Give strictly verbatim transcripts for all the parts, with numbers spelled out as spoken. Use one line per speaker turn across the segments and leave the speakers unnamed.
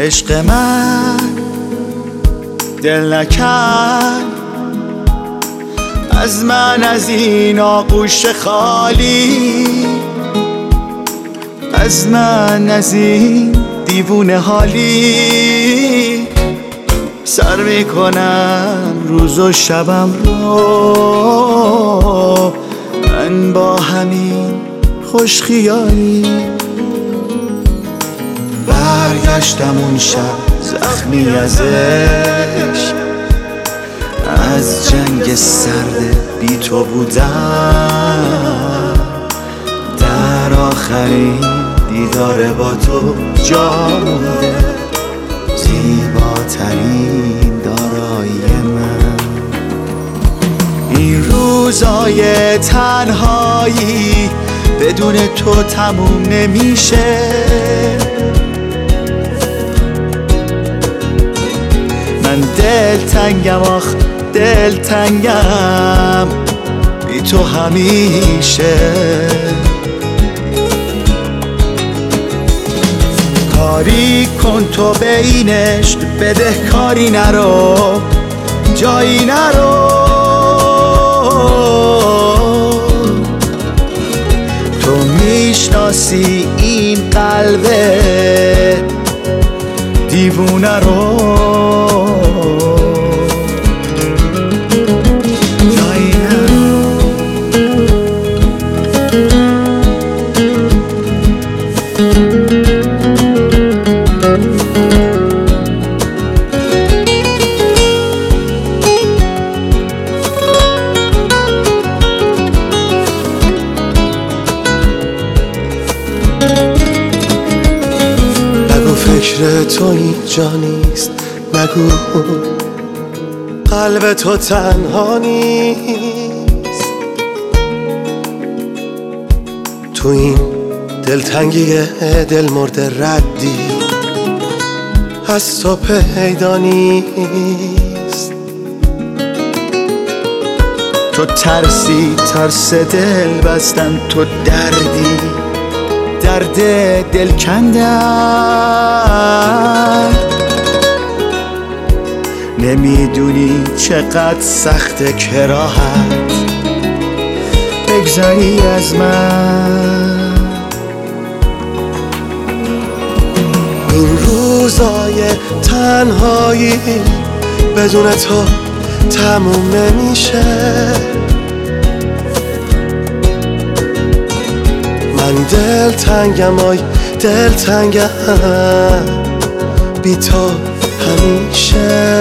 عشق من دل نکن از من، از این آغوش خالی، از من، از این دیوونه حالی. سر میکنم روز و شبم رو من با همین خوش خیالی. برگشتم اون شب زخمی از عشق، از جنگ سرد بی تو بودم، در آخرین دیدار با تو جا مونده زیباترین دارایی من. این روزای تنهایی بدون تو تموم نمیشه، من دل تنگم، آخ دل تنگم بی تو همیشه. کاری کن تو به این عشق، بده کاری نرو، جایی نرو. تو میشناسی این قلب دیوونه رو.
فکر تو اینجا نیست، نگو قلب تو تنها نیست. تو این دلتنگی دل مرده ردی از تو پیدا نیست.
تو ترسی ترس دل بستن، تو دردی درد دل کندن. نمیدونی چقدر سخت کراهت بگذری از من.
این روزای تنهایی بدون تو تموم نمیشه. من دل تنگم، آی دل تنگم بی تو همیشه.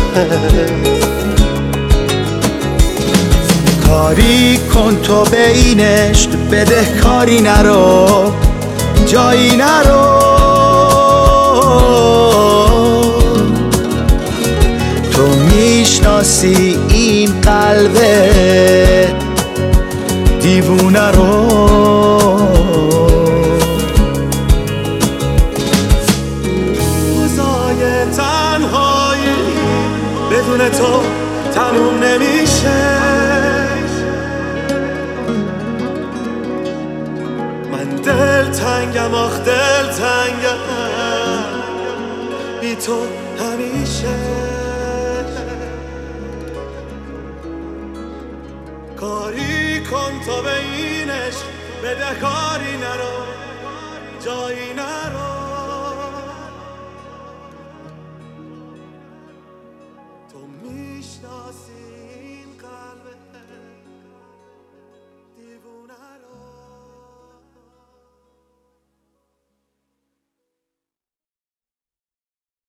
کاری کن تو به این عشق، بده کاری نرو، جایی نرو. تو میشناسی این قلب دیوونه رو.
بدون تو تموم نمیشه. من دل تنگم، آخ دل تنگم بی تو همیشه. کاری کن تو به این عشق، بده کاری نرو، جایی نرو. تو میشناسی این قلب